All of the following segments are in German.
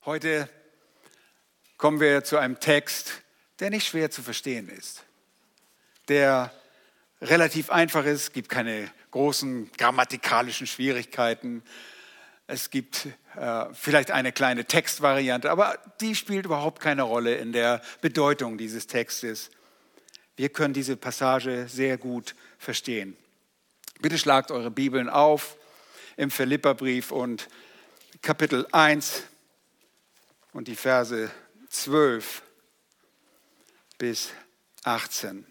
Heute kommen wir zu einem Text, der nicht schwer zu verstehen ist, der relativ einfach ist, gibt keine großen grammatikalischen Schwierigkeiten. Es gibt vielleicht eine kleine Textvariante, aber die spielt überhaupt keine Rolle in der Bedeutung dieses Textes. Wir können diese Passage sehr gut verstehen. Bitte schlagt eure Bibeln auf im Philipperbrief und Kapitel 1 und die Verse 12 bis 18.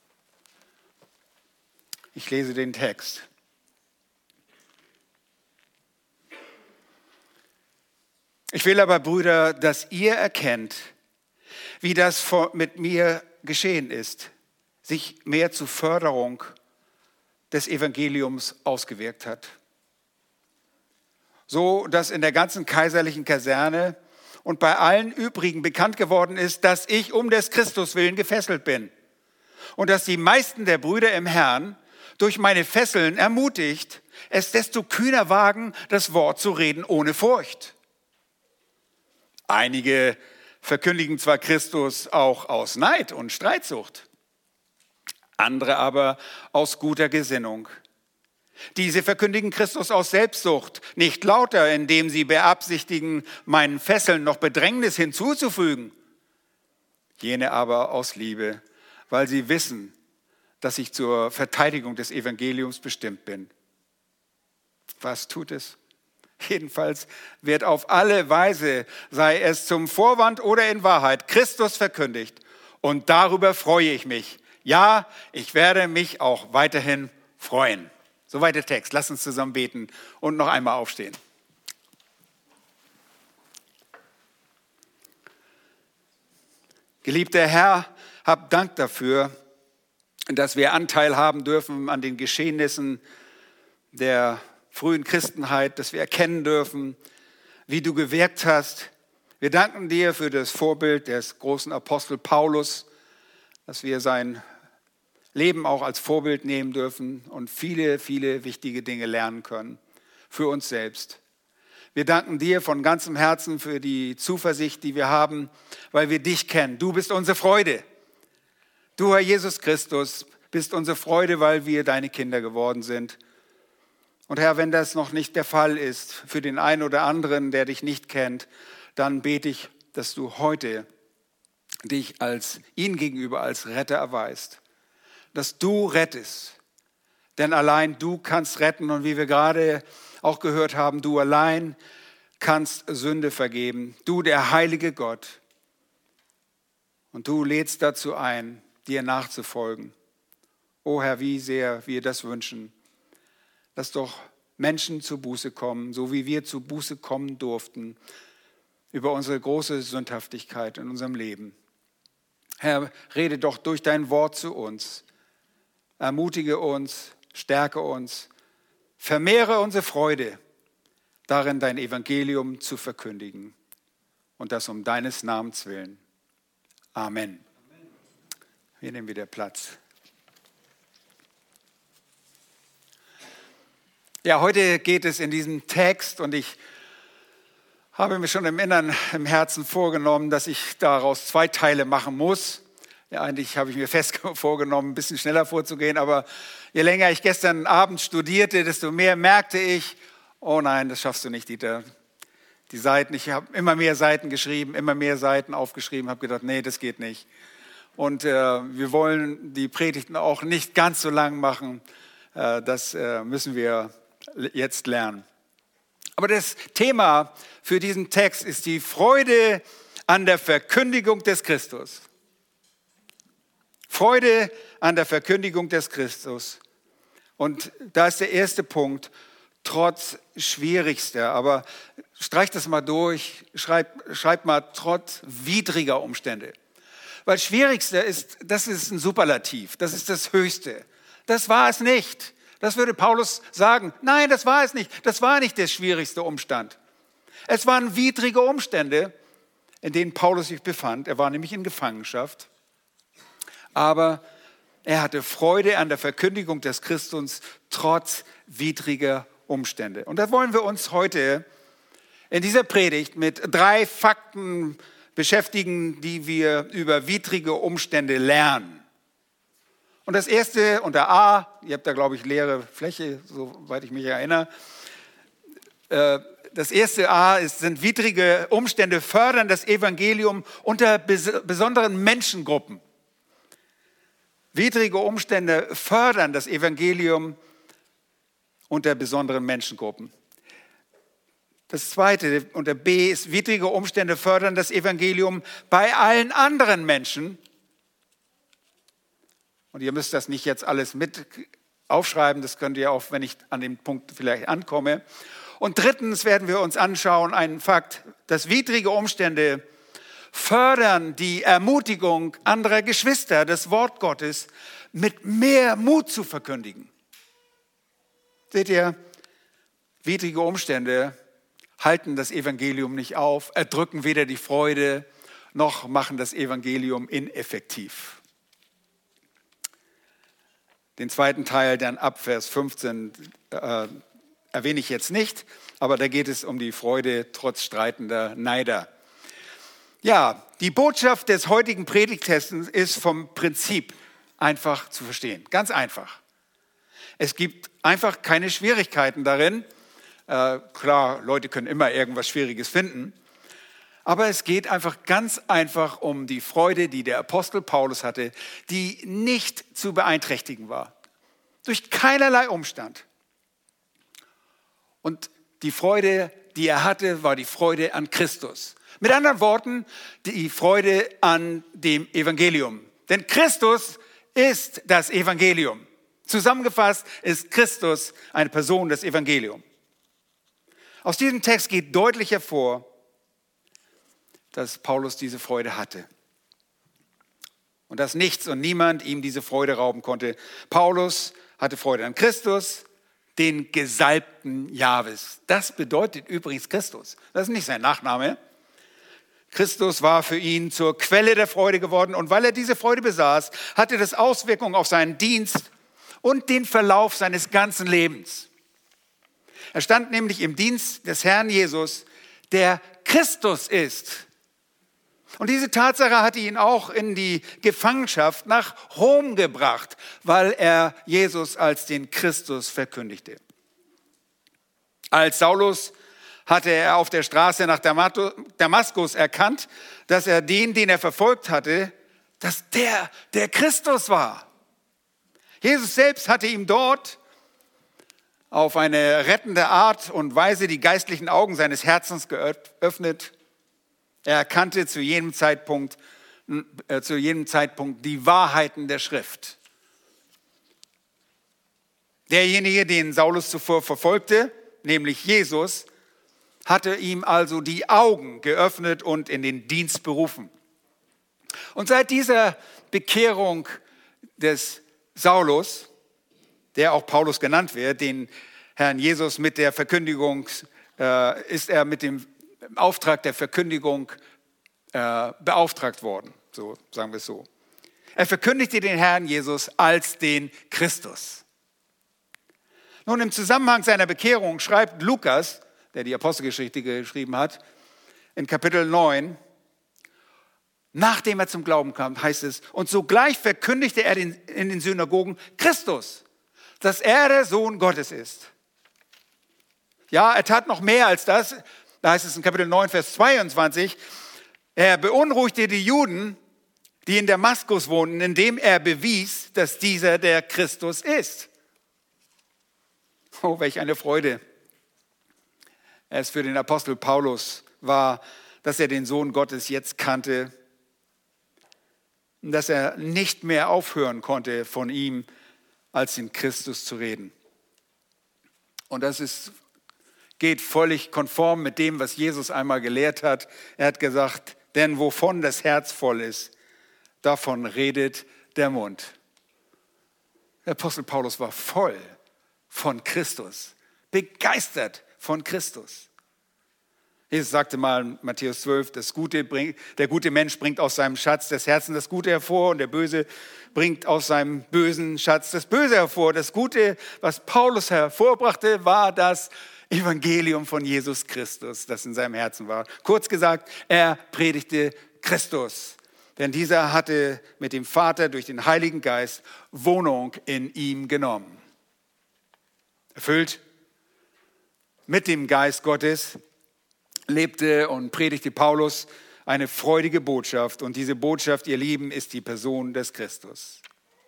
Ich lese den Text. Ich will aber, Brüder, dass ihr erkennt, wie das mit mir geschehen ist, sich mehr zur Förderung des Evangeliums ausgewirkt hat. So, dass in der ganzen kaiserlichen Kaserne und bei allen übrigen bekannt geworden ist, dass ich um des Christus willen gefesselt bin und dass die meisten der Brüder im Herrn durch meine Fesseln ermutigt, es desto kühner wagen, das Wort zu reden ohne Furcht. Einige verkündigen zwar Christus auch aus Neid und Streitsucht, andere aber aus guter Gesinnung. Diese verkündigen Christus aus Selbstsucht, nicht lauter, indem sie beabsichtigen, meinen Fesseln noch Bedrängnis hinzuzufügen. Jene aber aus Liebe, weil sie wissen, dass ich zur Verteidigung des Evangeliums bestimmt bin. Was tut es? Jedenfalls wird auf alle Weise, sei es zum Vorwand oder in Wahrheit, Christus verkündigt. Und darüber freue ich mich. Ja, ich werde mich auch weiterhin freuen. Soweit der Text. Lass uns zusammen beten und noch einmal aufstehen. Geliebter Herr, hab Dank dafür, dass wir Anteil haben dürfen an den Geschehnissen der frühen Christenheit, dass wir erkennen dürfen, wie du gewirkt hast. Wir danken dir für das Vorbild des großen Apostel Paulus, dass wir sein Leben auch als Vorbild nehmen dürfen und viele, viele wichtige Dinge lernen können für uns selbst. Wir danken dir von ganzem Herzen für die Zuversicht, die wir haben, weil wir dich kennen. Du bist unsere Freude. Du, Herr Jesus Christus, bist unsere Freude, weil wir deine Kinder geworden sind. Und Herr, wenn das noch nicht der Fall ist für den einen oder anderen, der dich nicht kennt, dann bete ich, dass du heute dich ihm gegenüber als Retter erweist. Dass du rettest, denn allein du kannst retten und wie wir gerade auch gehört haben, du allein kannst Sünde vergeben, du der heilige Gott und du lädst dazu ein, dir nachzufolgen. O Herr, wie sehr wir das wünschen, dass doch Menschen zur Buße kommen, so wie wir zur Buße kommen durften, über unsere große Sündhaftigkeit in unserem Leben. Herr, rede doch durch dein Wort zu uns. Ermutige uns, stärke uns, vermehre unsere Freude, darin dein Evangelium zu verkündigen. Und das um deines Namens willen. Amen. Wir nehmen wieder Platz. Ja, heute geht es in diesem Text und ich habe mir schon im Herzen vorgenommen, dass ich daraus 2 Teile machen muss. Ja, eigentlich habe ich mir fest vorgenommen, ein bisschen schneller vorzugehen, aber je länger ich gestern Abend studierte, desto mehr merkte ich, oh nein, das schaffst du nicht, Dieter. Die Seiten, ich habe immer mehr Seiten geschrieben, immer mehr Seiten aufgeschrieben, habe gedacht, nee, das geht nicht. Und wir wollen die Predigten auch nicht ganz so lang machen, das müssen wir jetzt lernen. Aber das Thema für diesen Text ist die Freude an der Verkündigung des Christus. Freude an der Verkündigung des Christus. Und da ist der erste Punkt, trotz schwierigster, aber streich das mal durch, schreib mal trotz widriger Umstände. Weil schwierigster das ist ein Superlativ, das ist das Höchste. Das war es nicht. Das würde Paulus sagen. Nein, das war es nicht. Das war nicht der schwierigste Umstand. Es waren widrige Umstände, in denen Paulus sich befand. Er war nämlich in Gefangenschaft. Aber er hatte Freude an der Verkündigung des Christus trotz widriger Umstände. Und da wollen wir uns heute in dieser Predigt mit 3 Fakten beschäftigen, die wir über widrige Umstände lernen. Und das erste unter A, ihr habt da glaube ich leere Fläche, soweit ich mich erinnere. Das erste A sind widrige Umstände fördern das Evangelium unter besonderen Menschengruppen. Widrige Umstände fördern das Evangelium unter besonderen Menschengruppen. Das zweite unter B ist, widrige Umstände fördern das Evangelium bei allen anderen Menschen. Und ihr müsst das nicht jetzt alles mit aufschreiben, das könnt ihr auch, wenn ich an dem Punkt vielleicht ankomme. Und drittens werden wir uns anschauen, einen Fakt, dass widrige Umstände fördern die Ermutigung anderer Geschwister, das Wort Gottes mit mehr Mut zu verkündigen. Seht ihr, widrige Umstände halten das Evangelium nicht auf, erdrücken weder die Freude, noch machen das Evangelium ineffektiv. Den zweiten Teil dann ab Vers 15 erwähne ich jetzt nicht, aber da geht es um die Freude trotz streitender Neider. Ja, die Botschaft des heutigen Predigtextes ist vom Prinzip einfach zu verstehen. Ganz einfach. Es gibt einfach keine Schwierigkeiten darin. Klar, Leute können immer irgendwas Schwieriges finden. Aber es geht einfach ganz einfach um die Freude, die der Apostel Paulus hatte, die nicht zu beeinträchtigen war. Durch keinerlei Umstand. Und die Freude, die er hatte, war die Freude an Christus. Mit anderen Worten, die Freude an dem Evangelium. Denn Christus ist das Evangelium. Zusammengefasst ist Christus eine Person, das Evangelium. Aus diesem Text geht deutlich hervor, dass Paulus diese Freude hatte. Und dass nichts und niemand ihm diese Freude rauben konnte. Paulus hatte Freude an Christus, den Gesalbten Jahwes. Das bedeutet übrigens Christus. Das ist nicht sein Nachname. Christus war für ihn zur Quelle der Freude geworden. Und weil er diese Freude besaß, hatte das Auswirkungen auf seinen Dienst und den Verlauf seines ganzen Lebens. Er stand nämlich im Dienst des Herrn Jesus, der Christus ist. Und diese Tatsache hatte ihn auch in die Gefangenschaft nach Rom gebracht, weil er Jesus als den Christus verkündigte. Als Saulus hatte er auf der Straße nach Damaskus erkannt, dass er den er verfolgt hatte, dass der Christus war. Jesus selbst hatte ihm dort auf eine rettende Art und Weise die geistlichen Augen seines Herzens geöffnet. Er erkannte zu jedem Zeitpunkt die Wahrheiten der Schrift. Derjenige, den Saulus zuvor verfolgte, nämlich Jesus, hatte ihm also die Augen geöffnet und in den Dienst berufen. Und seit dieser Bekehrung des Saulus, der auch Paulus genannt wird, den Herrn Jesus mit der Verkündigung, ist er mit dem Auftrag der Verkündigung beauftragt worden, so sagen wir es so. Er verkündigte den Herrn Jesus als den Christus. Nun, im Zusammenhang seiner Bekehrung schreibt Lukas, der die Apostelgeschichte geschrieben hat, in Kapitel 9, nachdem er zum Glauben kam, heißt es, und sogleich verkündigte er in den Synagogen Christus, dass er der Sohn Gottes ist. Ja, er tat noch mehr als das. Da heißt es in Kapitel 9, Vers 22, er beunruhigte die Juden, die in Damaskus wohnten, indem er bewies, dass dieser der Christus ist. Oh, welch eine Freude es für den Apostel Paulus war, dass er den Sohn Gottes jetzt kannte und dass er nicht mehr aufhören konnte, von ihm als den Christus zu reden. Und das geht völlig konform mit dem, was Jesus einmal gelehrt hat. Er hat gesagt, denn wovon das Herz voll ist, davon redet der Mund. Der Apostel Paulus war voll von Christus, begeistert von Christus. Jesus sagte mal in Matthäus 12, der gute Mensch bringt aus seinem Schatz des Herzens das Gute hervor und der Böse bringt aus seinem bösen Schatz das Böse hervor. Das Gute, was Paulus hervorbrachte, war das Evangelium von Jesus Christus, das in seinem Herzen war. Kurz gesagt, er predigte Christus. Denn dieser hatte mit dem Vater durch den Heiligen Geist Wohnung in ihm genommen. Erfüllt mit dem Geist Gottes lebte und predigte Paulus eine freudige Botschaft. Und diese Botschaft, ihr Lieben, ist die Person des Christus.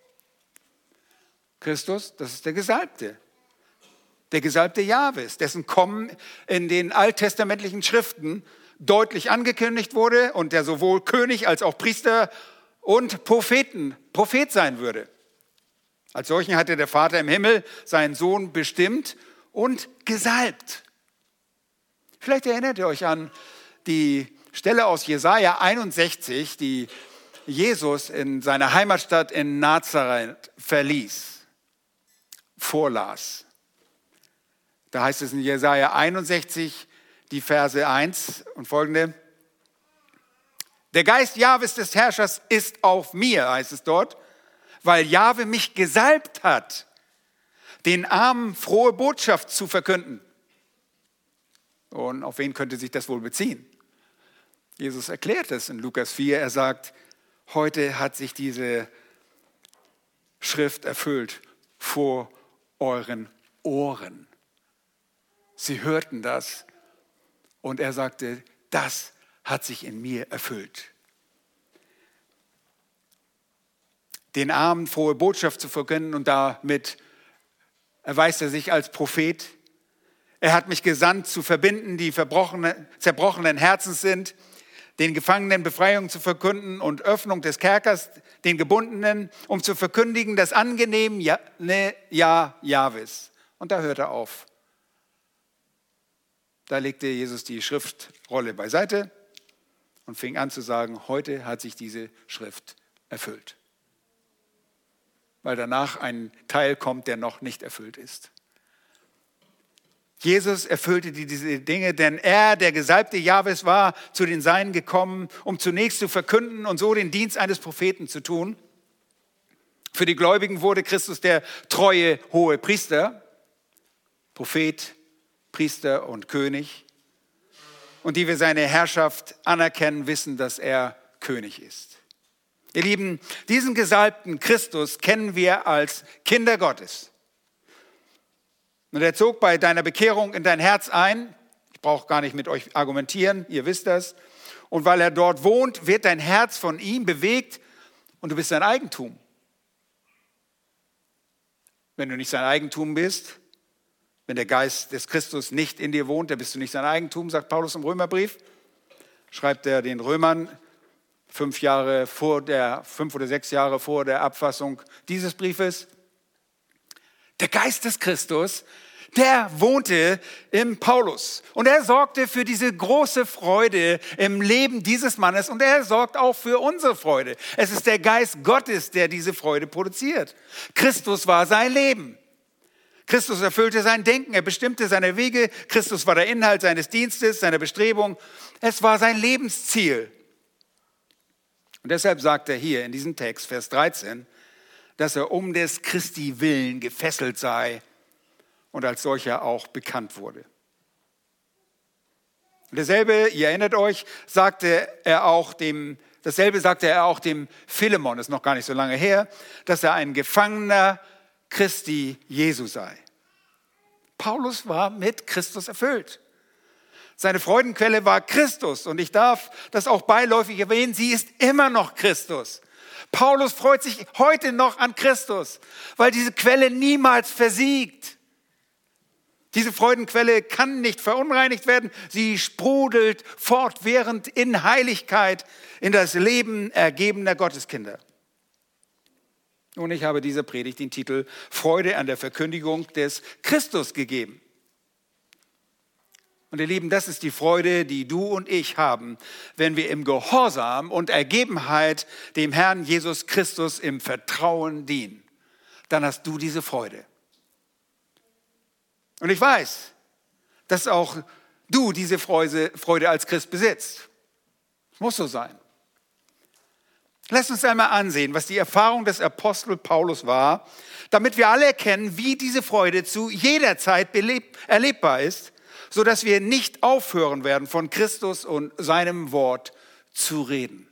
Christus, das ist der Gesalbte. Der Gesalbte Jahwes, dessen Kommen in den alttestamentlichen Schriften deutlich angekündigt wurde und der sowohl König als auch Priester und Prophet sein würde. Als solchen hatte der Vater im Himmel seinen Sohn bestimmt und gesalbt. Vielleicht erinnert ihr euch an die Stelle aus Jesaja 61, die Jesus in seiner Heimatstadt in Nazareth vorlas. Da heißt es in Jesaja 61, die Verse 1 und folgende. Der Geist Jahwes des Herrschers ist auf mir, heißt es dort, weil Jahwe mich gesalbt hat, den Armen frohe Botschaft zu verkünden. Und auf wen könnte sich das wohl beziehen? Jesus erklärt es in Lukas 4. Er sagt, heute hat sich diese Schrift erfüllt vor euren Ohren. Sie hörten das und er sagte, das hat sich in mir erfüllt. Den Armen frohe Botschaft zu verkünden und damit erweist er sich als Prophet. Er hat mich gesandt, zu verbinden, die zerbrochenen Herzens sind, den Gefangenen Befreiung zu verkünden und Öffnung des Kerkers, den Gebundenen, um zu verkündigen das angenehme Jahr Jahwes. Und da hört er auf. Da legte Jesus die Schriftrolle beiseite und fing an zu sagen, heute hat sich diese Schrift erfüllt. Weil danach ein Teil kommt, der noch nicht erfüllt ist. Jesus erfüllte diese Dinge, denn er, der Gesalbte Jahwes, war zu den Seinen gekommen, um zunächst zu verkünden und so den Dienst eines Propheten zu tun. Für die Gläubigen wurde Christus der treue hohe Priester, Prophet, Priester und König. Und die wir seine Herrschaft anerkennen, wissen, dass er König ist. Ihr Lieben, diesen gesalbten Christus kennen wir als Kinder Gottes. Und er zog bei deiner Bekehrung in dein Herz ein. Ich brauche gar nicht mit euch argumentieren, ihr wisst das. Und weil er dort wohnt, wird dein Herz von ihm bewegt und du bist sein Eigentum. Wenn du nicht sein Eigentum bist, wenn der Geist des Christus nicht in dir wohnt, dann bist du nicht sein Eigentum, sagt Paulus im Römerbrief. Schreibt er den Römern 5 oder 6 Jahre vor der Abfassung dieses Briefes. Der Geist des Christus, der wohnte im Paulus. Und er sorgte für diese große Freude im Leben dieses Mannes. Und er sorgt auch für unsere Freude. Es ist der Geist Gottes, der diese Freude produziert. Christus war sein Leben. Christus erfüllte sein Denken, er bestimmte seine Wege. Christus war der Inhalt seines Dienstes, seiner Bestrebung. Es war sein Lebensziel. Und deshalb sagt er hier in diesem Text, Vers 13, dass er um des Christi willen gefesselt sei und als solcher auch bekannt wurde. Und dasselbe sagte er auch dem Philemon, das ist noch gar nicht so lange her, dass er ein Gefangener Christi Jesu sei. Paulus war mit Christus erfüllt. Seine Freudenquelle war Christus und ich darf das auch beiläufig erwähnen, sie ist immer noch Christus. Paulus freut sich heute noch an Christus, weil diese Quelle niemals versiegt. Diese Freudenquelle kann nicht verunreinigt werden, sie sprudelt fortwährend in Heiligkeit in das Leben ergebener Gotteskinder. Und ich habe dieser Predigt den Titel Freude an der Verkündigung des Christus gegeben. Und ihr Lieben, das ist die Freude, die du und ich haben, wenn wir im Gehorsam und Ergebenheit dem Herrn Jesus Christus im Vertrauen dienen. Dann hast du diese Freude. Und ich weiß, dass auch du diese Freude als Christ besitzt. Es muss so sein. Lass uns einmal ansehen, was die Erfahrung des Apostel Paulus war, damit wir alle erkennen, wie diese Freude zu jeder Zeit erlebbar ist, sodass wir nicht aufhören werden, von Christus und seinem Wort zu reden.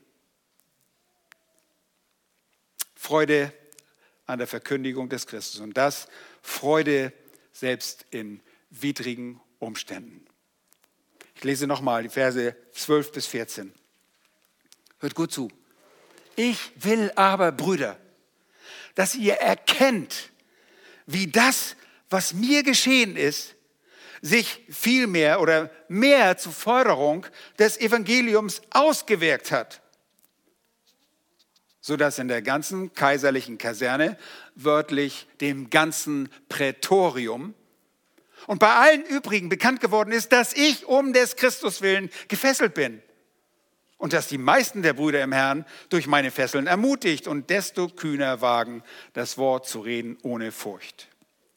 Freude an der Verkündigung des Christus und das Freude selbst in widrigen Umständen. Ich lese nochmal die Verse 12 bis 14. Hört gut zu. Ich will aber, Brüder, dass ihr erkennt, wie das, was mir geschehen ist, sich viel mehr oder mehr zur Förderung des Evangeliums ausgewirkt hat, sodass in der ganzen kaiserlichen Kaserne, wörtlich dem ganzen Prätorium, und bei allen übrigen bekannt geworden ist, dass ich um des Christus willen gefesselt bin. Und dass die meisten der Brüder im Herrn durch meine Fesseln ermutigt und desto kühner wagen, das Wort zu reden ohne Furcht.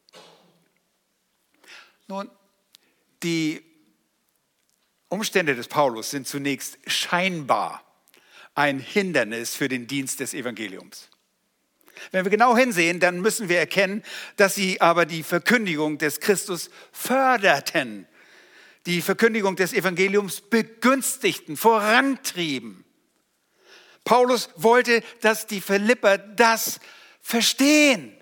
Nun, die Umstände des Paulus sind zunächst scheinbar ein Hindernis für den Dienst des Evangeliums. Wenn wir genau hinsehen, dann müssen wir erkennen, dass sie aber die Verkündigung des Christus förderten, die Verkündigung des Evangeliums begünstigten, vorantrieben. Paulus wollte, dass die Philipper das verstehen.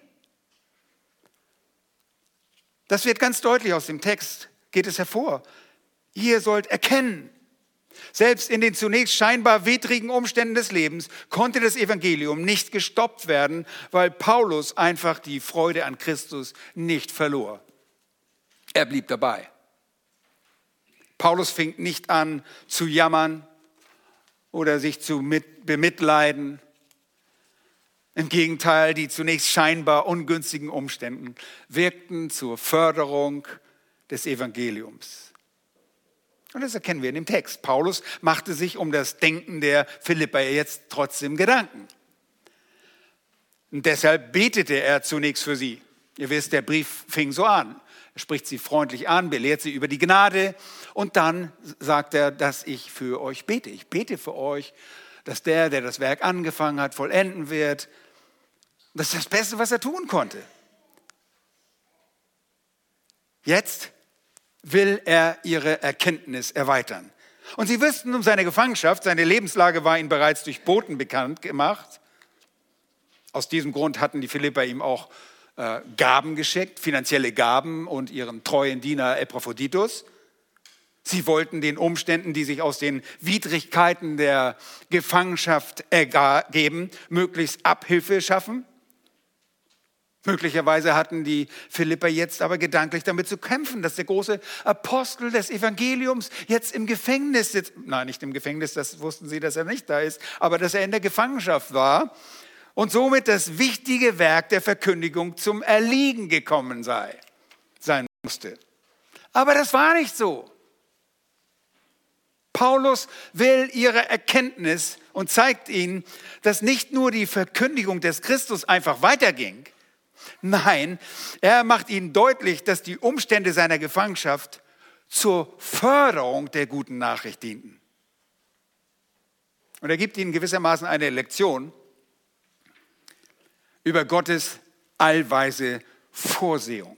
Das wird ganz deutlich aus dem Text, geht es hervor. Ihr sollt erkennen, selbst in den zunächst scheinbar widrigen Umständen des Lebens konnte das Evangelium nicht gestoppt werden, weil Paulus einfach die Freude an Christus nicht verlor. Er blieb dabei. Paulus fing nicht an zu jammern oder sich zu bemitleiden. Im Gegenteil, die zunächst scheinbar ungünstigen Umstände wirkten zur Förderung des Evangeliums. Und das erkennen wir in dem Text. Paulus machte sich um das Denken der Philipper jetzt trotzdem Gedanken. Und deshalb betete er zunächst für sie. Ihr wisst, der Brief fing so an. Er spricht sie freundlich an, belehrt sie über die Gnade und dann sagt er, dass ich für euch bete. Ich bete für euch, dass der das Werk angefangen hat, vollenden wird. Das ist das Beste, was er tun konnte. Jetzt will er ihre Erkenntnis erweitern. Und sie wussten um seine Gefangenschaft, seine Lebenslage war ihnen bereits durch Boten bekannt gemacht. Aus diesem Grund hatten die Philipper ihm auch Gaben geschickt, finanzielle Gaben und ihren treuen Diener Epaphroditus. Sie wollten den Umständen, die sich aus den Widrigkeiten der Gefangenschaft ergeben, möglichst Abhilfe schaffen. Möglicherweise hatten die Philipper jetzt aber gedanklich damit zu kämpfen, dass der große Apostel des Evangeliums jetzt im Gefängnis sitzt. Nein, nicht im Gefängnis, das wussten sie, dass er nicht da ist, aber dass er in der Gefangenschaft war und somit das wichtige Werk der Verkündigung zum Erliegen gekommen sein musste. Aber das war nicht so. Paulus will ihre Erkenntnis und zeigt ihnen, dass nicht nur die Verkündigung des Christus einfach weiterging. Nein, er macht ihnen deutlich, dass die Umstände seiner Gefangenschaft zur Förderung der guten Nachricht dienten. Und er gibt ihnen gewissermaßen eine Lektion über Gottes allweise Vorsehung.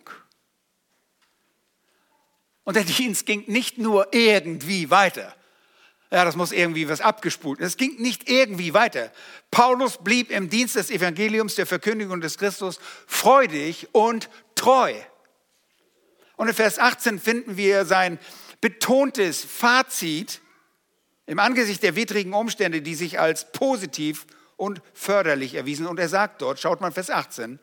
Und der Dienst ging nicht nur irgendwie weiter. Ja, das muss irgendwie was abgespult. Es ging nicht irgendwie weiter. Paulus blieb im Dienst des Evangeliums, der Verkündigung des Christus, freudig und treu. Und in Vers 18 finden wir sein betontes Fazit im Angesicht der widrigen Umstände, die sich als positiv und förderlich erwiesen. Und er sagt dort, schaut mal Vers 18,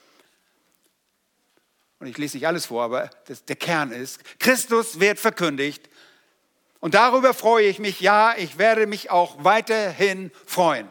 und ich lese nicht alles vor, aber der Kern ist, Christus wird verkündigt. Und darüber freue ich mich, ja, ich werde mich auch weiterhin freuen.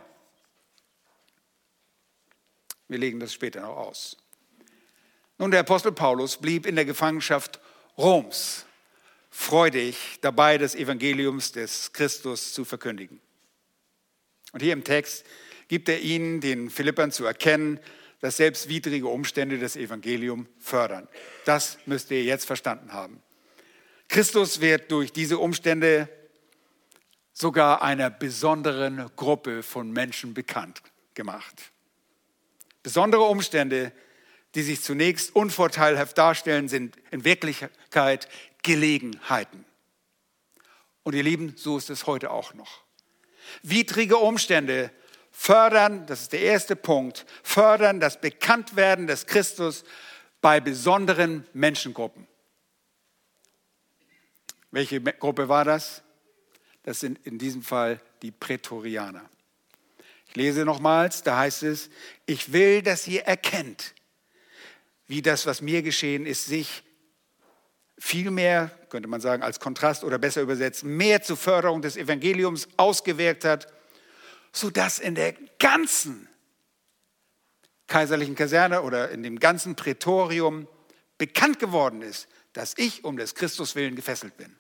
Wir legen das später noch aus. Nun, der Apostel Paulus blieb in der Gefangenschaft Roms freudig dabei, des Evangeliums des Christus zu verkündigen. Und hier im Text gibt er ihnen, den Philippern, zu erkennen, dass selbst widrige Umstände das Evangelium fördern. Das müsst ihr jetzt verstanden haben. Christus wird durch diese Umstände sogar einer besonderen Gruppe von Menschen bekannt gemacht. Besondere Umstände, die sich zunächst unvorteilhaft darstellen, sind in Wirklichkeit Gelegenheiten. Und ihr Lieben, so ist es heute auch noch. Widrige Umstände fördern, das ist der erste Punkt, fördern das Bekanntwerden des Christus bei besonderen Menschengruppen. Welche Gruppe war das? Das sind in diesem Fall die Prätorianer. Ich lese nochmals, da heißt es, ich will, dass ihr erkennt, wie das, was mir geschehen ist, sich viel mehr, könnte man sagen, als Kontrast oder besser übersetzt, mehr zur Förderung des Evangeliums ausgewirkt hat, sodass in der ganzen kaiserlichen Kaserne oder in dem ganzen Prätorium bekannt geworden ist, dass ich um des Christus willen gefesselt bin.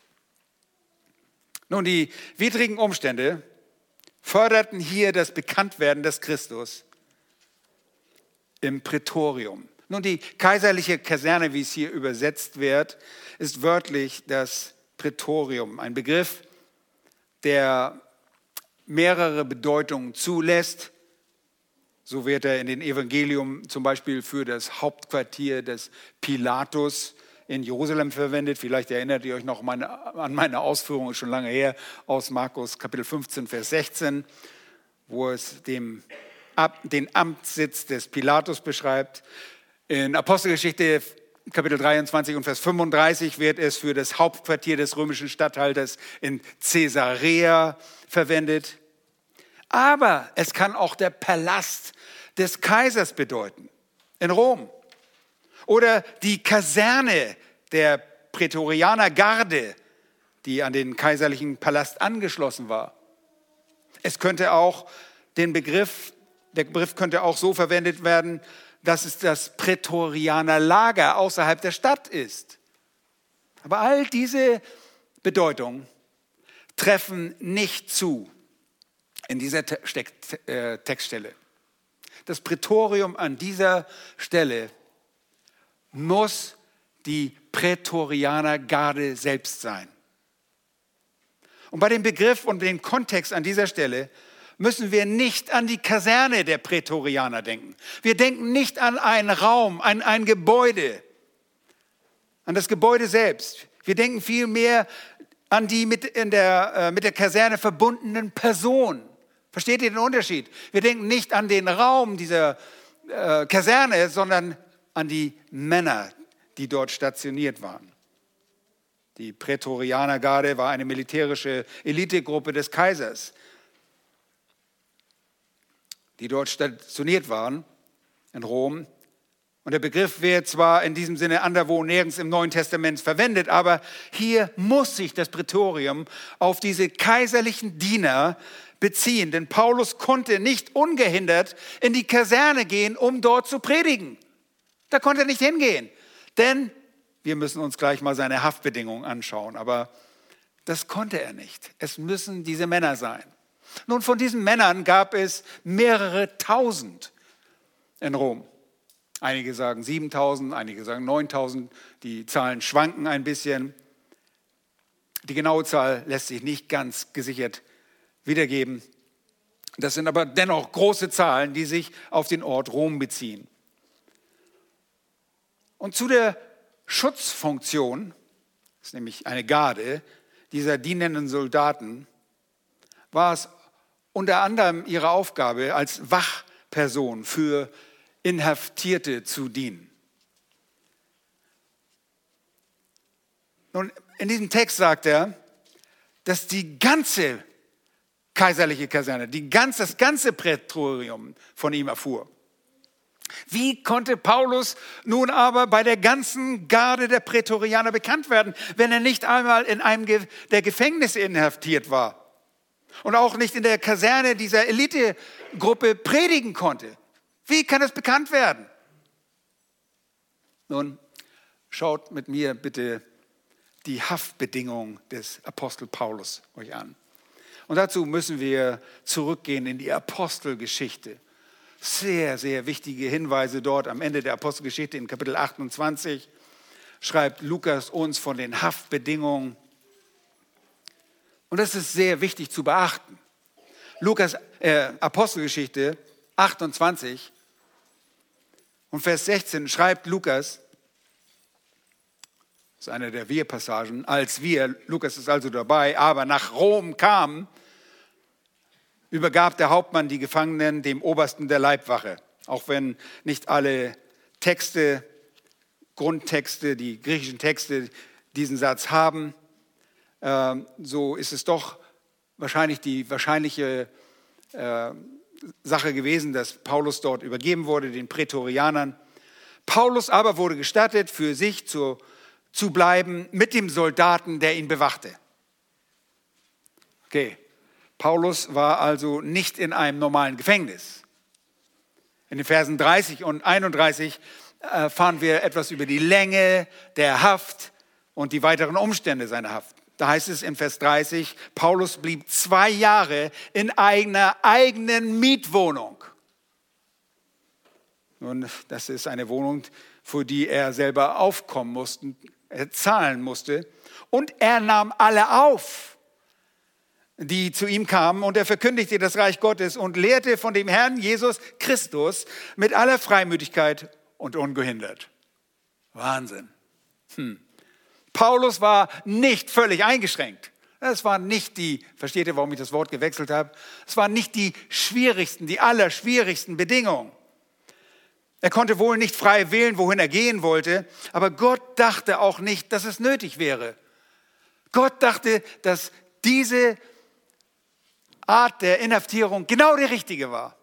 Nun, die widrigen Umstände förderten hier das Bekanntwerden des Christus im Prätorium. Nun, die kaiserliche Kaserne, wie es hier übersetzt wird, ist wörtlich das Prätorium. Ein Begriff, der mehrere Bedeutungen zulässt. So wird er in den Evangelium zum Beispiel für das Hauptquartier des Pilatus in Jerusalem verwendet. Vielleicht erinnert ihr euch noch an meine Ausführungen, schon lange her, aus Markus Kapitel 15, Vers 16, wo es den Amtssitz des Pilatus beschreibt. In Apostelgeschichte Kapitel 23 und Vers 35 wird es für das Hauptquartier des römischen Statthalters in Caesarea verwendet. Aber es kann auch der Palast des Kaisers bedeuten, in Rom. Oder die Kaserne der Prätorianergarde, die an den kaiserlichen Palast angeschlossen war. Es könnte auch der Begriff könnte auch so verwendet werden, dass es das Prätorianerlager außerhalb der Stadt ist. Aber all diese Bedeutungen treffen nicht zu in dieser Textstelle. Das Prätorium an dieser Stelle muss die Prätorianergarde selbst sein. Und bei dem Begriff und dem Kontext an dieser Stelle müssen wir nicht an die Kaserne der Prätorianer denken. Wir denken nicht an einen Raum, an ein Gebäude, an das Gebäude selbst. Wir denken vielmehr an die mit der Kaserne verbundenen Person. Versteht ihr den Unterschied? Wir denken nicht an den Raum dieser Kaserne, sondern an die Männer, die dort stationiert waren. Die Prätorianergarde war eine militärische Elitegruppe des Kaisers, die dort stationiert waren in Rom. Und der Begriff wird zwar in diesem Sinne anderswo nirgends im Neuen Testament verwendet, aber hier muss sich das Prätorium auf diese kaiserlichen Diener beziehen. Denn Paulus konnte nicht ungehindert in die Kaserne gehen, um dort zu predigen. Da konnte er nicht hingehen, denn wir müssen uns gleich mal seine Haftbedingungen anschauen, aber das konnte er nicht. Es müssen diese Männer sein. Nun, von diesen Männern gab es mehrere tausend in Rom. Einige sagen 7.000, einige sagen 9.000. Die Zahlen schwanken ein bisschen. Die genaue Zahl lässt sich nicht ganz gesichert wiedergeben. Das sind aber dennoch große Zahlen, die sich auf den Ort Rom beziehen. Und zu der Schutzfunktion, das ist nämlich eine Garde dieser dienenden Soldaten, war es unter anderem ihre Aufgabe, als Wachperson für Inhaftierte zu dienen. Nun, in diesem Text sagt er, dass die ganze kaiserliche Kaserne, das ganze Prätorium von ihm erfuhr. Wie konnte Paulus nun aber bei der ganzen Garde der Prätorianer bekannt werden, wenn er nicht einmal in einem der Gefängnisse inhaftiert war und auch nicht in der Kaserne dieser Elitegruppe predigen konnte? Wie kann es bekannt werden? Nun, schaut mit mir bitte die Haftbedingungen des Apostel Paulus euch an. Und dazu müssen wir zurückgehen in die Apostelgeschichte. Sehr, sehr wichtige Hinweise dort am Ende der Apostelgeschichte in Kapitel 28 schreibt Lukas uns von den Haftbedingungen. Und das ist sehr wichtig zu beachten. Apostelgeschichte 28 und Vers 16 schreibt Lukas, das ist eine der Wir-Passagen, Lukas ist also dabei, aber nach Rom kamen, übergab der Hauptmann die Gefangenen dem Obersten der Leibwache. Auch wenn nicht alle Grundtexte, die griechischen Texte diesen Satz haben, so ist es doch wahrscheinlich die wahrscheinliche Sache gewesen, dass Paulus dort übergeben wurde, den Prätorianern. Paulus aber wurde gestattet, für sich zu bleiben mit dem Soldaten, der ihn bewachte. Okay, Paulus war also nicht in einem normalen Gefängnis. In den Versen 30 und 31 erfahren wir etwas über die Länge der Haft und die weiteren Umstände seiner Haft. Da heißt es in Vers 30, Paulus blieb 2 Jahre in einer eigenen Mietwohnung. Nun, das ist eine Wohnung, für die er selber aufkommen musste, zahlen musste. Und er nahm alle auf, die zu ihm kamen, und er verkündigte das Reich Gottes und lehrte von dem Herrn Jesus Christus mit aller Freimütigkeit und ungehindert. Wahnsinn. Paulus war nicht völlig eingeschränkt. Es waren nicht versteht ihr, warum ich das Wort gewechselt habe? Es waren nicht die allerschwierigsten Bedingungen. Er konnte wohl nicht frei wählen, wohin er gehen wollte, aber Gott dachte auch nicht, dass es nötig wäre. Gott dachte, dass diese Art der Inhaftierung genau die richtige war.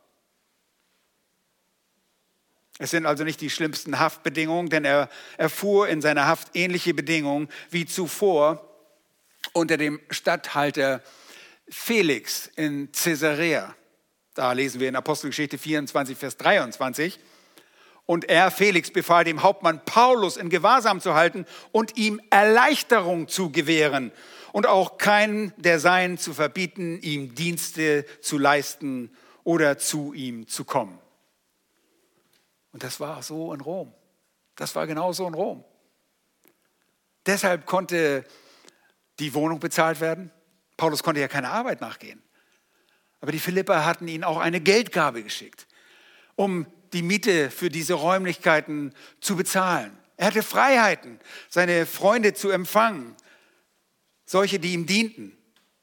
Es sind also nicht die schlimmsten Haftbedingungen, denn er erfuhr in seiner Haft ähnliche Bedingungen wie zuvor unter dem Statthalter Felix in Caesarea. Da lesen wir in Apostelgeschichte 24, Vers 23. Und Felix, befahl dem Hauptmann Paulus in Gewahrsam zu halten und ihm Erleichterung zu gewähren und auch keinem der Seinen zu verbieten, ihm Dienste zu leisten oder zu ihm zu kommen. Und das war so in Rom. Das war genauso in Rom. Deshalb konnte die Wohnung bezahlt werden. Paulus konnte ja keine Arbeit nachgehen. Aber die Philipper hatten ihm auch eine Geldgabe geschickt, um die Miete für diese Räumlichkeiten zu bezahlen. Er hatte Freiheiten, seine Freunde zu empfangen, solche, die ihm dienten.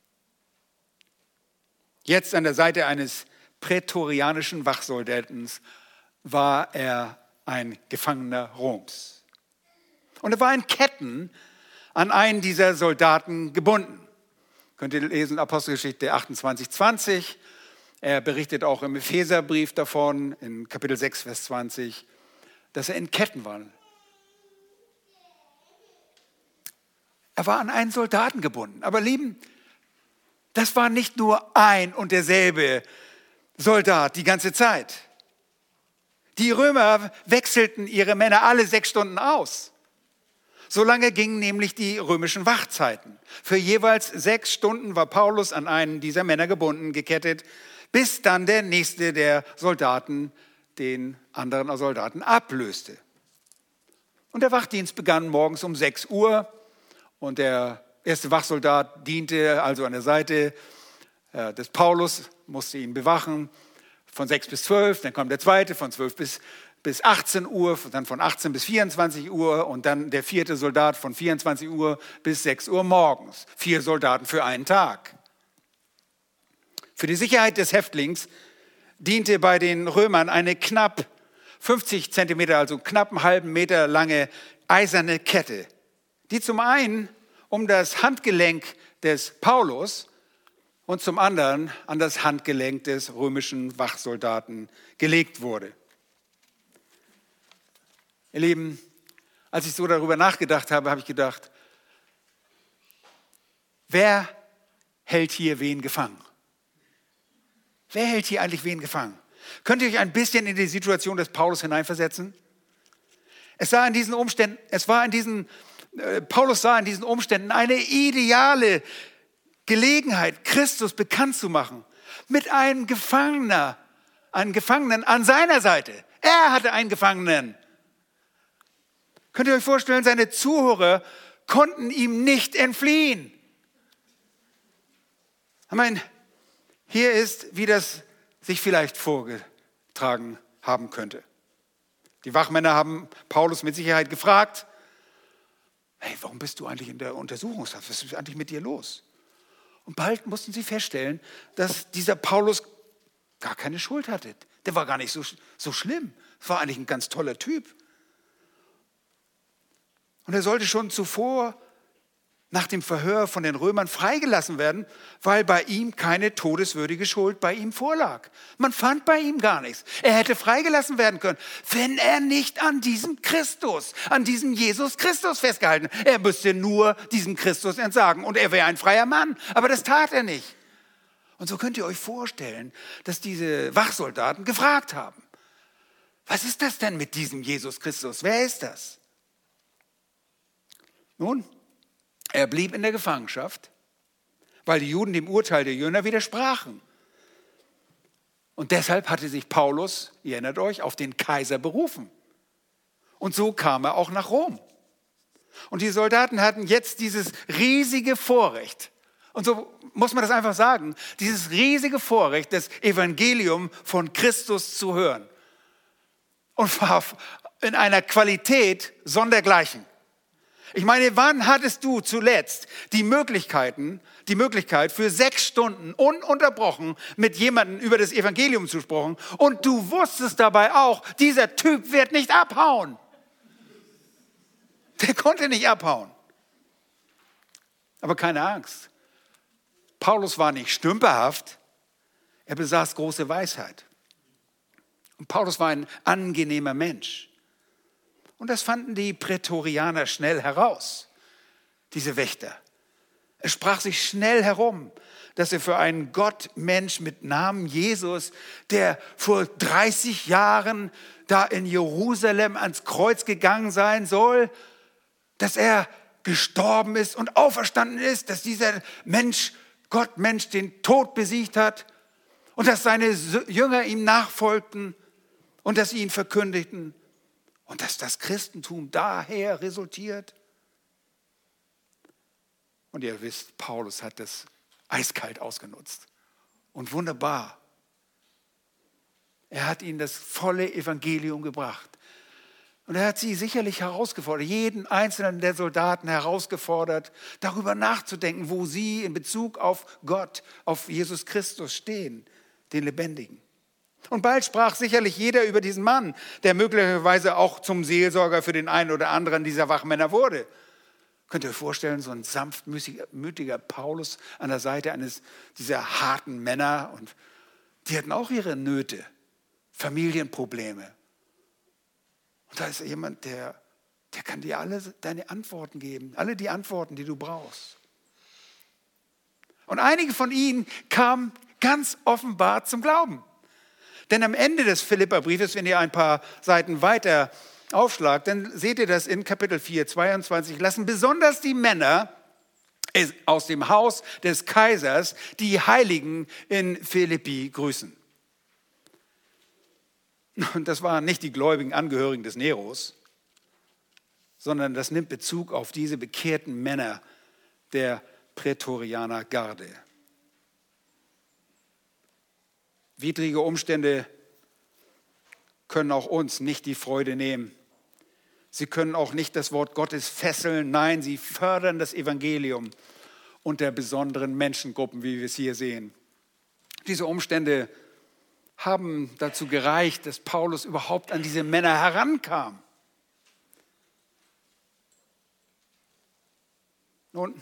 Jetzt an der Seite eines prätorianischen Wachsoldaten war er ein Gefangener Roms. Und er war in Ketten an einen dieser Soldaten gebunden. Könnt ihr lesen, Apostelgeschichte 28, 20. Er berichtet auch im Epheserbrief davon, in Kapitel 6, Vers 20, dass er in Ketten war. Er war an einen Soldaten gebunden. Aber Lieben, das war nicht nur ein und derselbe Soldat die ganze Zeit. Die Römer wechselten ihre Männer alle 6 Stunden aus. So lange gingen nämlich die römischen Wachzeiten. Für jeweils 6 Stunden war Paulus an einen dieser Männer gebunden, gekettet, bis dann der nächste der Soldaten den anderen Soldaten ablöste. Und der Wachdienst begann morgens um 6 Uhr und der erste Wachsoldat diente also an der Seite des Paulus, musste ihn bewachen von 6 bis 12, dann kam der zweite von 12 bis 18 Uhr, dann von 18 bis 24 Uhr und dann der 4. Soldat von 24 Uhr bis 6 Uhr morgens. 4 Soldaten für einen Tag. Für die Sicherheit des Häftlings diente bei den Römern eine knapp 50 Zentimeter, also knapp einen halben Meter lange eiserne Kette, die zum einen um das Handgelenk des Paulus und zum anderen an das Handgelenk des römischen Wachsoldaten gelegt wurde. Ihr Lieben, als ich so darüber nachgedacht habe, habe ich gedacht, wer hält hier wen gefangen? Wer hält hier eigentlich wen gefangen? Könnt ihr euch ein bisschen in die Situation des Paulus hineinversetzen? Paulus sah in diesen Umständen eine ideale Gelegenheit, Christus bekannt zu machen. Mit einem Gefangenen an seiner Seite. Er hatte einen Gefangenen. Könnt ihr euch vorstellen, seine Zuhörer konnten ihm nicht entfliehen. Ich meine, hier ist, wie das sich vielleicht vorgetragen haben könnte. Die Wachmänner haben Paulus mit Sicherheit gefragt, hey, warum bist du eigentlich in der Untersuchungshaft? Was ist eigentlich mit dir los? Und bald mussten sie feststellen, dass dieser Paulus gar keine Schuld hatte. Der war gar nicht so schlimm. Das war eigentlich ein ganz toller Typ. Und er sollte schon zuvor nach dem Verhör von den Römern freigelassen werden, weil bei ihm keine todeswürdige Schuld bei ihm vorlag. Man fand bei ihm gar nichts. Er hätte freigelassen werden können, wenn er nicht an diesem Christus, an diesem Jesus Christus festgehalten hätte. Er müsste nur diesem Christus entsagen und er wäre ein freier Mann. Aber das tat er nicht. Und so könnt ihr euch vorstellen, dass diese Wachsoldaten gefragt haben, was ist das denn mit diesem Jesus Christus? Wer ist das? Nun, er blieb in der Gefangenschaft, weil die Juden dem Urteil der Jünger widersprachen. Und deshalb hatte sich Paulus, ihr erinnert euch, auf den Kaiser berufen. Und so kam er auch nach Rom. Und die Soldaten hatten jetzt dieses riesige Vorrecht. Und so muss man das einfach sagen, dieses riesige Vorrecht, das Evangelium von Christus zu hören. Und war in einer Qualität sondergleichen. Ich meine, wann hattest du zuletzt die Möglichkeit für 6 Stunden ununterbrochen mit jemandem über das Evangelium zu sprechen und du wusstest dabei auch, dieser Typ wird nicht abhauen. Der konnte nicht abhauen. Aber keine Angst. Paulus war nicht stümperhaft, er besaß große Weisheit. Und Paulus war ein angenehmer Mensch. Und das fanden die Prätorianer schnell heraus, diese Wächter. Es sprach sich schnell herum, dass er für einen Gottmensch mit Namen Jesus, der vor 30 Jahren da in Jerusalem ans Kreuz gegangen sein soll, dass er gestorben ist und auferstanden ist, dass dieser Mensch, Gottmensch, den Tod besiegt hat und dass seine Jünger ihm nachfolgten und dass sie ihn verkündigten. Und dass das Christentum daher resultiert. Und ihr wisst, Paulus hat das eiskalt ausgenutzt. Und wunderbar. Er hat ihnen das volle Evangelium gebracht. Und er hat sie sicherlich herausgefordert, jeden einzelnen der Soldaten herausgefordert, darüber nachzudenken, wo sie in Bezug auf Gott, auf Jesus Christus stehen, den Lebendigen. Und bald sprach sicherlich jeder über diesen Mann, der möglicherweise auch zum Seelsorger für den einen oder anderen dieser Wachmänner wurde. Könnt ihr euch vorstellen, so ein sanftmütiger Paulus an der Seite eines dieser harten Männer. Und die hatten auch ihre Nöte, Familienprobleme. Und da ist jemand, der kann dir alle deine Antworten geben, alle die Antworten, die du brauchst. Und einige von ihnen kamen ganz offenbar zum Glauben. Denn am Ende des Philipperbriefes, wenn ihr ein paar Seiten weiter aufschlagt, dann seht ihr das in Kapitel 4, 22, lassen besonders die Männer aus dem Haus des Kaisers die Heiligen in Philippi grüßen. Und das waren nicht die gläubigen Angehörigen des Neros, sondern das nimmt Bezug auf diese bekehrten Männer der Prätorianer Garde. Widrige Umstände können auch uns nicht die Freude nehmen. Sie können auch nicht das Wort Gottes fesseln. Nein, sie fördern das Evangelium unter besonderen Menschengruppen, wie wir es hier sehen. Diese Umstände haben dazu gereicht, dass Paulus überhaupt an diese Männer herankam. Nun,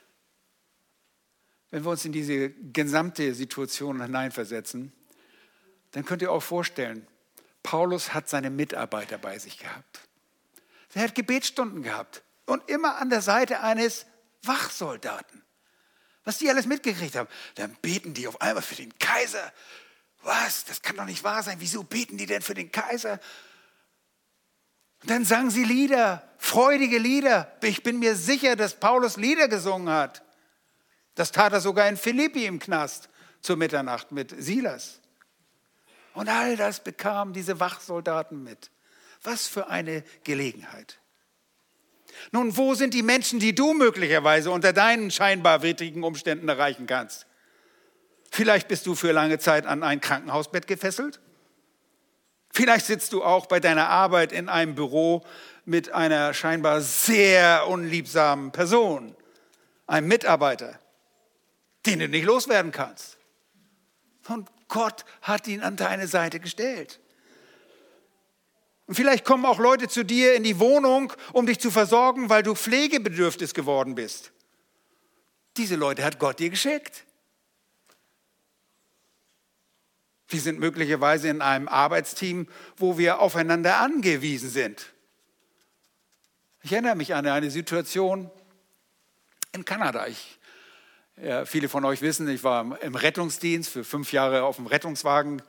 wenn wir uns in diese gesamte Situation hineinversetzen, dann könnt ihr euch vorstellen, Paulus hat seine Mitarbeiter bei sich gehabt. Er hat Gebetsstunden gehabt und immer an der Seite eines Wachsoldaten. Was die alles mitgekriegt haben, dann beten die auf einmal für den Kaiser. Was? Das kann doch nicht wahr sein. Wieso beten die denn für den Kaiser? Und dann sangen sie Lieder, freudige Lieder. Ich bin mir sicher, dass Paulus Lieder gesungen hat. Das tat er sogar in Philippi im Knast zur Mitternacht mit Silas. Und all das bekamen diese Wachsoldaten mit. Was für eine Gelegenheit. Nun, wo sind die Menschen, die du möglicherweise unter deinen scheinbar widrigen Umständen erreichen kannst? Vielleicht bist du für lange Zeit an ein Krankenhausbett gefesselt. Vielleicht sitzt du auch bei deiner Arbeit in einem Büro mit einer scheinbar sehr unliebsamen Person, einem Mitarbeiter, den du nicht loswerden kannst. Und Gott hat ihn an deine Seite gestellt. Und vielleicht kommen auch Leute zu dir in die Wohnung, um dich zu versorgen, weil du pflegebedürftig geworden bist. Diese Leute hat Gott dir geschickt. Wir sind möglicherweise in einem Arbeitsteam, wo wir aufeinander angewiesen sind. Ich erinnere mich an eine Situation in Kanada. Viele von euch wissen, ich war im Rettungsdienst für 5 Jahre auf dem Rettungswagen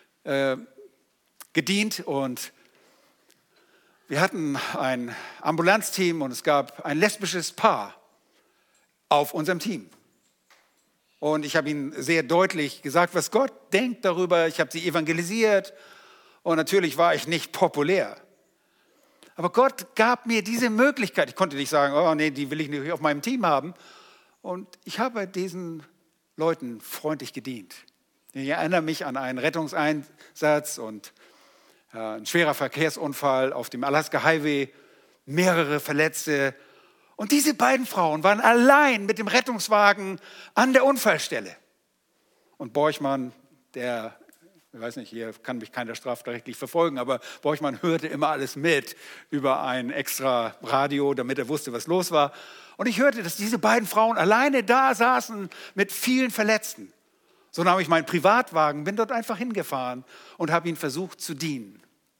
gedient und wir hatten ein Ambulanzteam und es gab ein lesbisches Paar auf unserem Team. Und ich habe ihnen sehr deutlich gesagt, was Gott denkt darüber. Ich habe sie evangelisiert und natürlich war ich nicht populär. Aber Gott gab mir diese Möglichkeit. Ich konnte nicht sagen, oh nee, die will ich nicht auf meinem Team haben. Und ich habe diesen Leuten freundlich gedient. Ich erinnere mich an einen Rettungseinsatz und ein schwerer Verkehrsunfall auf dem Alaska Highway, mehrere Verletzte. Und diese beiden Frauen waren allein mit dem Rettungswagen an der Unfallstelle. Und Borchmann, ich weiß nicht, hier kann mich keiner strafrechtlich verfolgen, aber Borchmann hörte immer alles mit über ein extra Radio, damit er wusste, was los war. Und ich hörte, dass diese beiden Frauen alleine da saßen mit vielen Verletzten. So nahm ich meinen Privatwagen, bin dort einfach hingefahren und habe ihnen versucht zu dienen.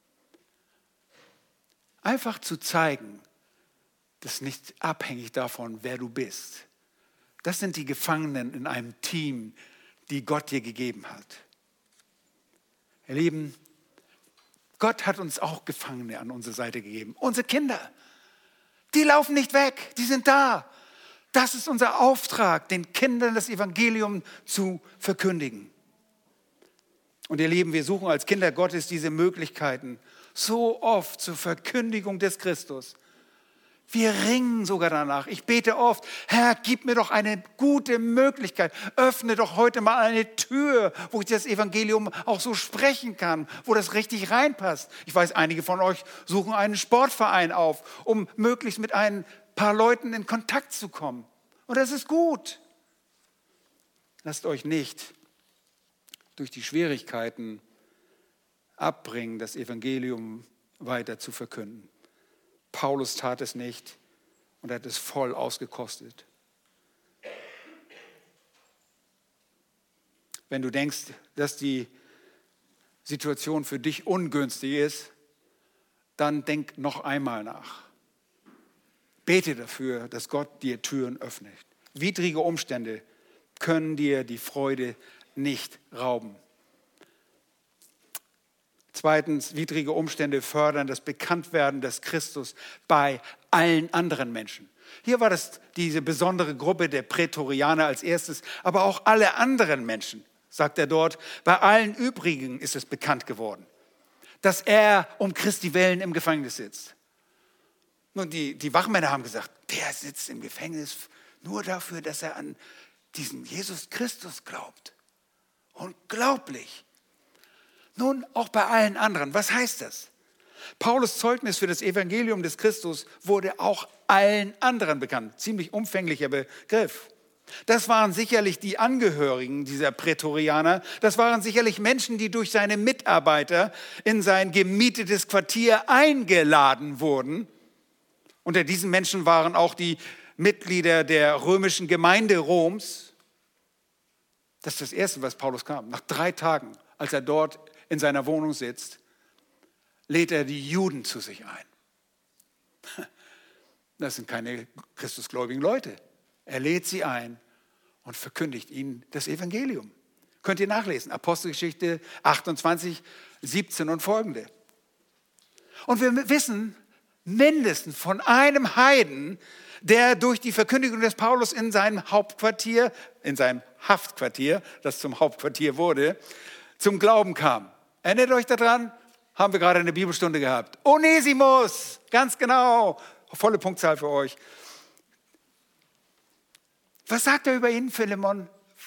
Einfach zu zeigen, das ist nicht abhängig davon, wer du bist. Das sind die Gefangenen in einem Team, die Gott dir gegeben hat. Ihr Lieben, Gott hat uns auch Gefangene an unsere Seite gegeben. Unsere Kinder, die laufen nicht weg, die sind da. Das ist unser Auftrag, den Kindern das Evangelium zu verkündigen. Und ihr Lieben, wir suchen als Kinder Gottes diese Möglichkeiten so oft zur Verkündigung des Christus. Wir ringen sogar danach. Ich bete oft, Herr, gib mir doch eine gute Möglichkeit. Öffne doch heute mal eine Tür, wo ich das Evangelium auch so sprechen kann, wo das richtig reinpasst. Ich weiß, einige von euch suchen einen Sportverein auf, um möglichst mit ein paar Leuten in Kontakt zu kommen. Und das ist gut. Lasst euch nicht durch die Schwierigkeiten abbringen, das Evangelium weiter zu verkünden. Paulus tat es nicht und hat es voll ausgekostet. Wenn du denkst, dass die Situation für dich ungünstig ist, dann denk noch einmal nach. Bete dafür, dass Gott dir Türen öffnet. Widrige Umstände können dir die Freude nicht rauben. Zweitens, widrige Umstände fördern das Bekanntwerden des Christus bei allen anderen Menschen. Hier war das diese besondere Gruppe der Prätorianer als erstes, aber auch alle anderen Menschen, sagt er dort, bei allen übrigen ist es bekannt geworden, dass er um Christi willen im Gefängnis sitzt. Nun, die Wachmänner haben gesagt, der sitzt im Gefängnis nur dafür, dass er an diesen Jesus Christus glaubt. Unglaublich. Nun, auch bei allen anderen. Was heißt das? Paulus Zeugnis für das Evangelium des Christus wurde auch allen anderen bekannt. Ziemlich umfänglicher Begriff. Das waren sicherlich die Angehörigen dieser Prätorianer. Das waren sicherlich Menschen, die durch seine Mitarbeiter in sein gemietetes Quartier eingeladen wurden. Unter diesen Menschen waren auch die Mitglieder der römischen Gemeinde Roms. Das ist das Erste, was Paulus kam. Nach 3 Tagen, als er dort in seiner Wohnung sitzt, lädt er die Juden zu sich ein. Das sind keine christusgläubigen Leute. Er lädt sie ein und verkündigt ihnen das Evangelium. Könnt ihr nachlesen, Apostelgeschichte 28, 17 und folgende. Und wir wissen mindestens von einem Heiden, der durch die Verkündigung des Paulus in seinem Hauptquartier, in seinem Haftquartier, das zum Hauptquartier wurde, zum Glauben kam. Erinnert euch daran? Haben wir gerade eine Bibelstunde gehabt. Onesimus, ganz genau, volle Punktzahl für euch. Was sagt er über ihn, Philemon?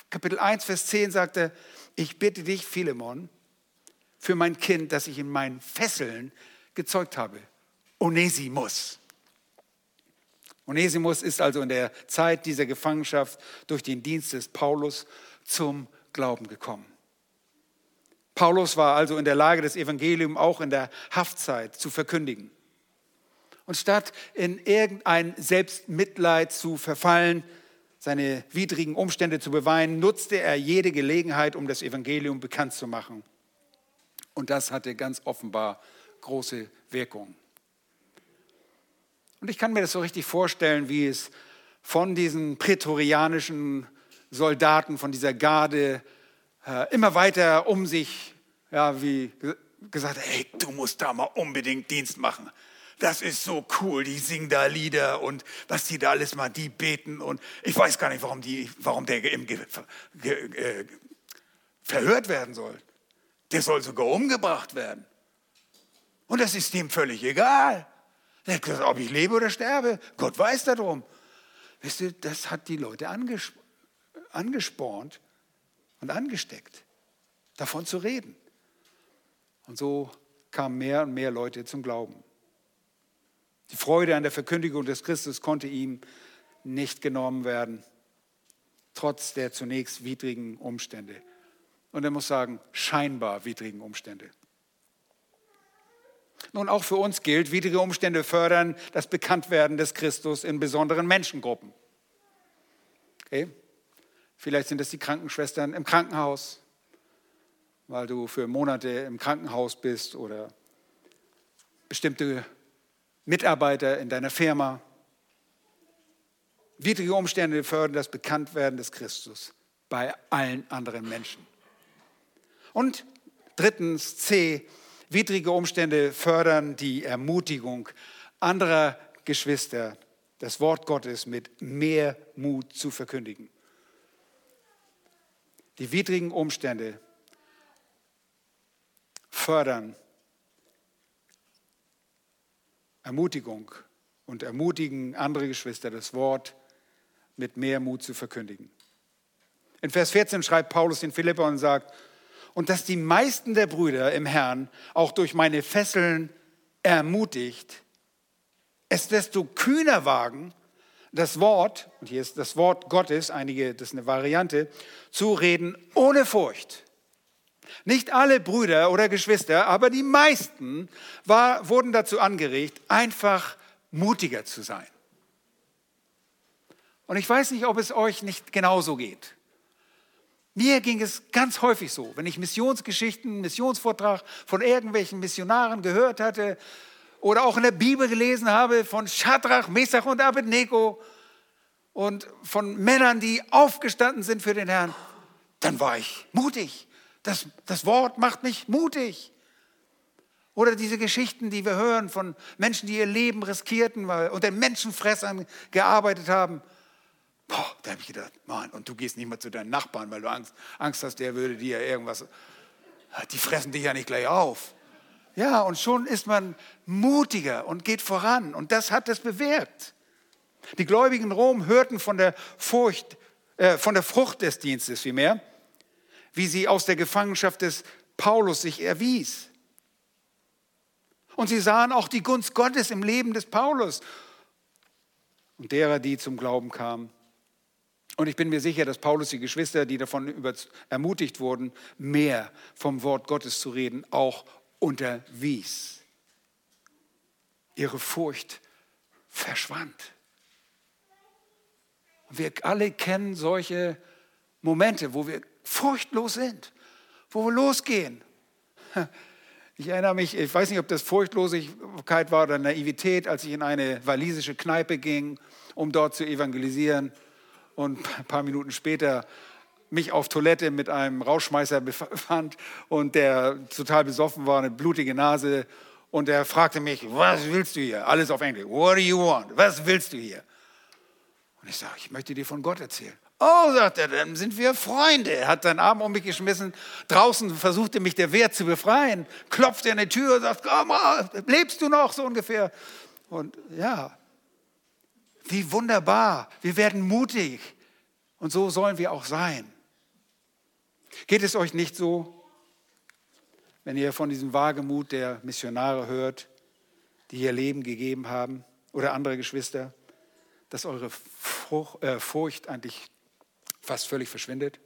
Kapitel 1, Vers 10 sagt er, ich bitte dich, Philemon, für mein Kind, das ich in meinen Fesseln gezeugt habe. Onesimus. Onesimus ist also in der Zeit dieser Gefangenschaft durch den Dienst des Paulus zum Glauben gekommen. Paulus war also in der Lage, das Evangelium auch in der Haftzeit zu verkündigen. Und statt in irgendein Selbstmitleid zu verfallen, seine widrigen Umstände zu beweinen, nutzte er jede Gelegenheit, um das Evangelium bekannt zu machen. Und das hatte ganz offenbar große Wirkung. Und ich kann mir das so richtig vorstellen, wie es von diesen prätorianischen Soldaten, von dieser Garde immer weiter um sich, wie gesagt, hey, du musst da mal unbedingt Dienst machen. Das ist so cool, die singen da Lieder und was die da alles mal, die beten und ich weiß gar nicht, warum der verhört werden soll. Der soll sogar umgebracht werden. Und das ist dem völlig egal. Der hat gesagt, ob ich lebe oder sterbe, Gott weiß darum. Wisst ihr, das hat die Leute angespornt und angesteckt, davon zu reden. Und so kamen mehr und mehr Leute zum Glauben. Die Freude an der Verkündigung des Christus konnte ihm nicht genommen werden, trotz der zunächst widrigen Umstände. Und er muss sagen, scheinbar widrigen Umstände. Nun, auch für uns gilt, widrige Umstände fördern das Bekanntwerden des Christus in besonderen Menschengruppen. Okay? Vielleicht sind es die Krankenschwestern im Krankenhaus, weil du für Monate im Krankenhaus bist oder bestimmte Mitarbeiter in deiner Firma. Widrige Umstände fördern das Bekanntwerden des Christus bei allen anderen Menschen. Und drittens, C, widrige Umstände fördern die Ermutigung anderer Geschwister, das Wort Gottes mit mehr Mut zu verkündigen. Die widrigen Umstände fördern Ermutigung und ermutigen andere Geschwister, das Wort mit mehr Mut zu verkündigen. In Vers 14 schreibt Paulus den Philipper und sagt, und dass die meisten der Brüder im Herrn auch durch meine Fesseln ermutigt, es desto kühner wagen, das Wort, und hier ist das Wort Gottes, das ist eine Variante, zu reden ohne Furcht. Nicht alle Brüder oder Geschwister, aber die meisten wurden dazu angeregt, einfach mutiger zu sein. Und ich weiß nicht, ob es euch nicht genauso geht. Mir ging es ganz häufig so, wenn ich Missionsgeschichten, Missionsvortrag von irgendwelchen Missionaren gehört hatte oder auch in der Bibel gelesen habe von Schadrach, Mesach und Abednego und von Männern, die aufgestanden sind für den Herrn, dann war ich mutig. Das Wort macht mich mutig. Oder diese Geschichten, die wir hören von Menschen, die ihr Leben riskierten, weil unter Menschenfressern gearbeitet haben. Da habe ich gedacht, Mann, und du gehst nicht mal zu deinen Nachbarn, weil du Angst hast, der würde dir irgendwas, die fressen dich ja nicht gleich auf. Ja, und schon ist man mutiger und geht voran. Und das hat es bewirkt. Die Gläubigen in Rom hörten von der Frucht des Dienstes vielmehr, wie sie aus der Gefangenschaft des Paulus sich erwies. Und sie sahen auch die Gunst Gottes im Leben des Paulus und derer, die zum Glauben kamen. Und ich bin mir sicher, dass Paulus die Geschwister, die davon ermutigt wurden, mehr vom Wort Gottes zu reden, auch unterwies. Ihre Furcht verschwand. Und wir alle kennen solche Momente, wo wir furchtlos sind, wo wir losgehen. Ich erinnere mich, ich weiß nicht, ob das Furchtlosigkeit war oder Naivität, als ich in eine walisische Kneipe ging, um dort zu evangelisieren und ein paar Minuten später mich auf Toilette mit einem Rauschmeißer befand und der total besoffen war, eine blutige Nase und er fragte mich, was willst du hier? Alles auf Englisch. What do you want? Was willst du hier? Und ich sage, ich möchte dir von Gott erzählen. Oh, sagt er, dann sind wir Freunde. Er hat seinen Arm um mich geschmissen. Draußen versuchte mich der Wehr zu befreien. Klopfte an die Tür und sagt, komm, lebst du noch? So ungefähr. Und ja, wie wunderbar. Wir werden mutig. Und so sollen wir auch sein. Geht es euch nicht so, wenn ihr von diesem Wagemut der Missionare hört, die ihr Leben gegeben haben, oder andere Geschwister, dass eure Furcht eigentlich fast völlig verschwindet?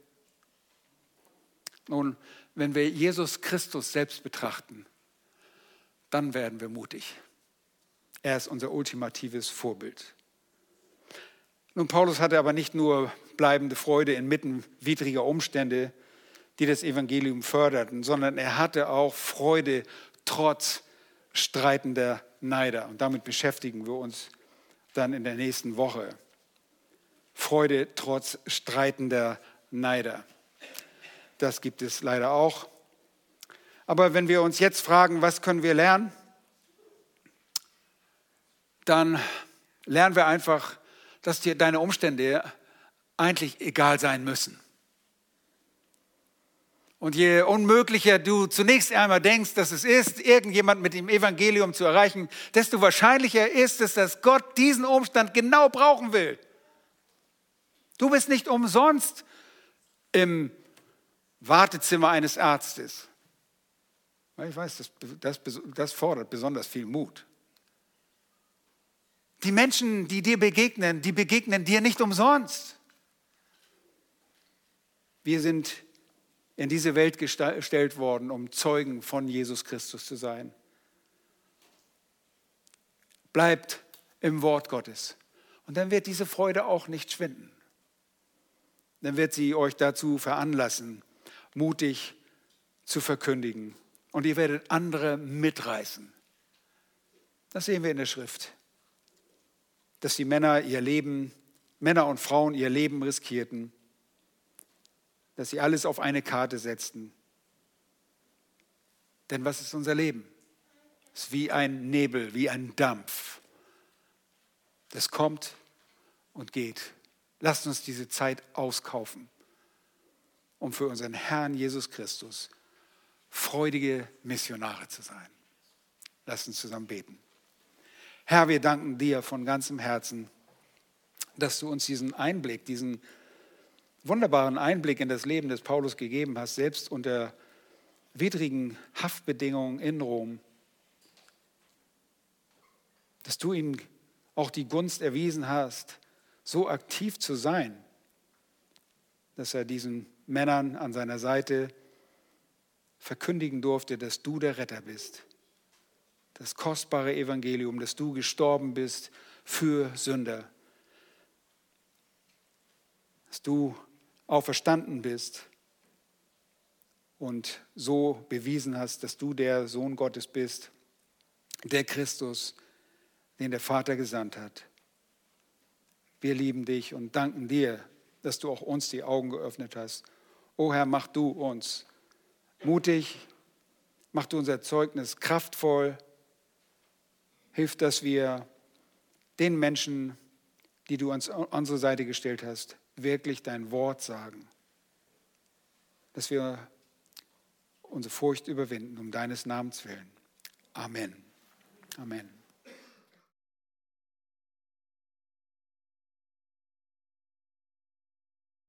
Nun, wenn wir Jesus Christus selbst betrachten, dann werden wir mutig. Er ist unser ultimatives Vorbild. Nun, Paulus hatte aber nicht nur bleibende Freude inmitten widriger Umstände, die das Evangelium förderten, sondern er hatte auch Freude trotz streitender Neider. Und damit beschäftigen wir uns dann in der nächsten Woche. Freude trotz streitender Neider. Das gibt es leider auch. Aber wenn wir uns jetzt fragen, was können wir lernen, dann lernen wir einfach, dass dir deine Umstände eigentlich egal sein müssen. Und je unmöglicher du zunächst einmal denkst, dass es ist, irgendjemand mit dem Evangelium zu erreichen, desto wahrscheinlicher ist es, dass Gott diesen Umstand genau brauchen will. Du bist nicht umsonst im Wartezimmer eines Arztes. Ich weiß, das fordert besonders viel Mut. Die Menschen, die dir begegnen, die begegnen dir nicht umsonst. Wir sind in diese Welt gestellt worden, um Zeugen von Jesus Christus zu sein. Bleibt im Wort Gottes. Und dann wird diese Freude auch nicht schwinden. Dann wird sie euch dazu veranlassen, mutig zu verkündigen. Und ihr werdet andere mitreißen. Das sehen wir in der Schrift. Dass die Männer und Frauen ihr Leben riskierten, dass sie alles auf eine Karte setzten. Denn was ist unser Leben? Es ist wie ein Nebel, wie ein Dampf. Das kommt und geht. Lasst uns diese Zeit auskaufen, um für unseren Herrn Jesus Christus freudige Missionare zu sein. Lasst uns zusammen beten. Herr, wir danken dir von ganzem Herzen, dass du uns diesen wunderbaren Einblick in das Leben des Paulus gegeben hast, selbst unter widrigen Haftbedingungen in Rom. Dass du ihm auch die Gunst erwiesen hast, so aktiv zu sein, dass er diesen Männern an seiner Seite verkündigen durfte, dass du der Retter bist. Das kostbare Evangelium, dass du gestorben bist für Sünder. Dass du auferstanden bist und so bewiesen hast, dass du der Sohn Gottes bist, der Christus, den der Vater gesandt hat. Wir lieben dich und danken dir, dass du auch uns die Augen geöffnet hast. O Herr, mach du uns mutig, mach du unser Zeugnis kraftvoll, hilf, dass wir den Menschen, die du an unsere Seite gestellt hast, wirklich dein Wort sagen. Dass wir unsere Furcht überwinden, um deines Namens willen. Amen. Amen.